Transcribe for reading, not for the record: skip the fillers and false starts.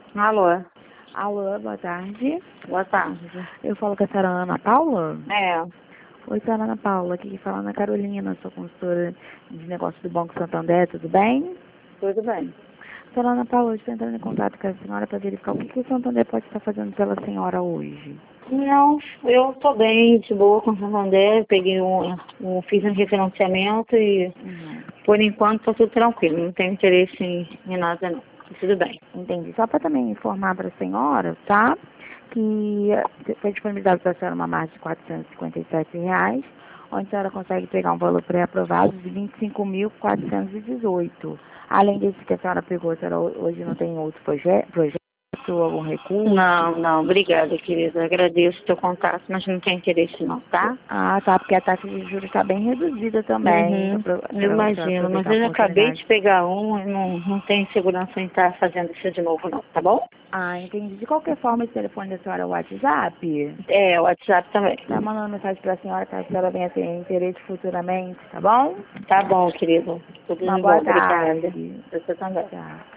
Alô, Alô, boa tarde. boa tarde. Eu falo com a senhora Ana Paula? É, Oi, senhora Ana Paula, aqui que fala Ana Carolina, sou consultora de negócios do Banco Santander, tudo bem? tudo bem. Senhora Ana Paula, eu estou entrando em contato com a senhora para verificar o que o Santander pode estar fazendo pela senhora hoje. Não, eu tô bem, de boa com o Santander, peguei fiz um refinanciamento e por enquanto tá tudo tranquilo, não tenho interesse em nada não. Tudo bem. Entendi. Só para também informar para a senhora, tá? Que foi disponibilizado para a senhora uma margem de R$ 457, onde a senhora consegue pegar um valor pré-aprovado de 25.418. Além desse que a senhora pegou, a senhora hoje não tem outro projeto, algum recurso? Não, obrigada, querida. Agradeço o teu contato, mas não tenho interesse não, tá? Ah, tá, porque a taxa de juros está bem reduzida também. Uhum, Pra eu a senhora imagino, mas aproveitar a eu acabei oportunidade. de pegar um e não tenho segurança em estar fazendo isso de novo não, tá bom? Ah, entendi. De qualquer forma, esse telefone da senhora é o WhatsApp? É, o WhatsApp também. Tá mandando mensagem para a senhora, caso a senhora venha ter interesse futuramente, tá bom? Tá bom, querido. Tudo Uma de bom, boa obrigada. tarde. Você também. Tchau.